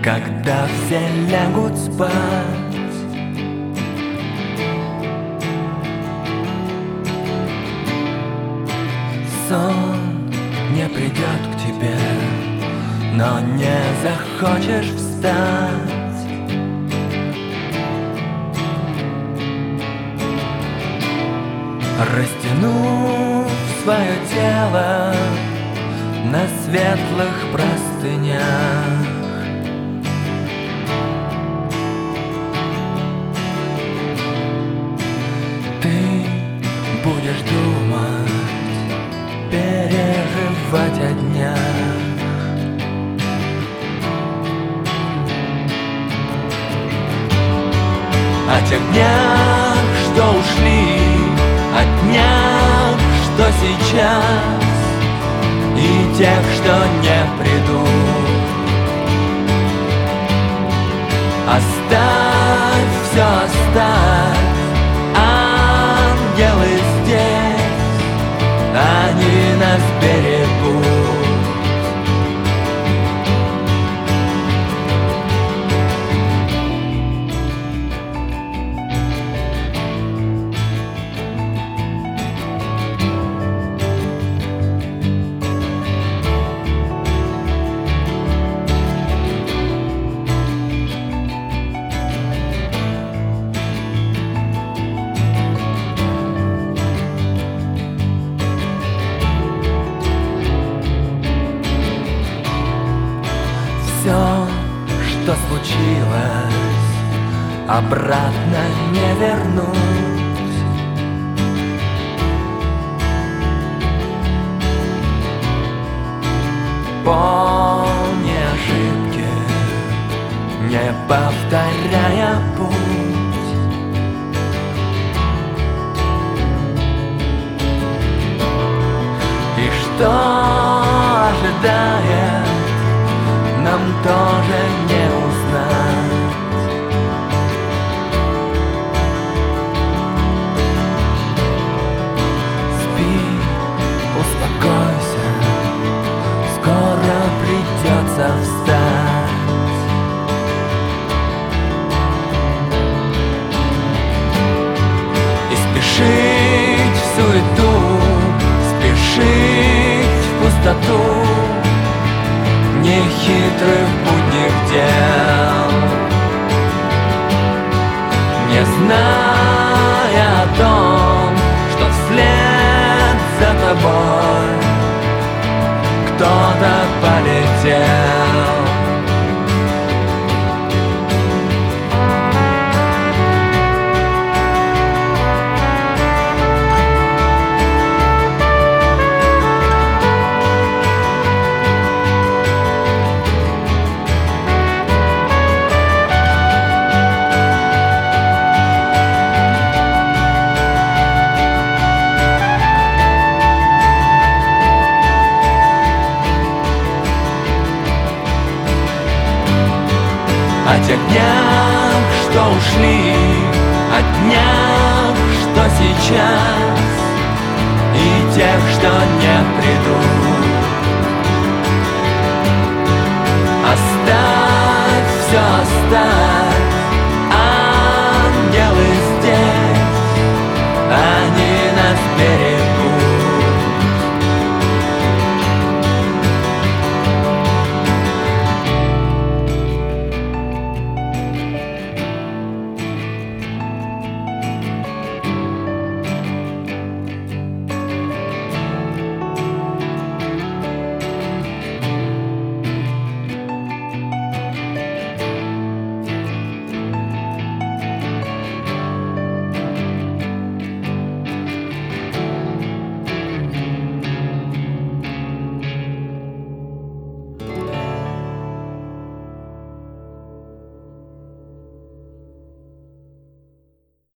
когда все лягут спать. Сон не придет к тебе, но не захочешь встать. Растянув свое тело на светлых простынях, ты будешь думать, переживать о днях. О тех днях, что ушли, о днях, что сейчас, и тех, что не придут. Оставь все, оставь. Ангелы здесь, они нас берегут. Все, что случилось, обратно не вернуть. Помни ошибки, не повторяя путь. И что ожидает, нам тоже не узнать. Спи, успокойся, скоро придется встать. И спешить в суету, спешить в пустоту нехитрых будних дел, не зная о том, что вслед за тобой кто-то полетел. О тех днях, что ушли, о днях, что сейчас, и тех, что не придут.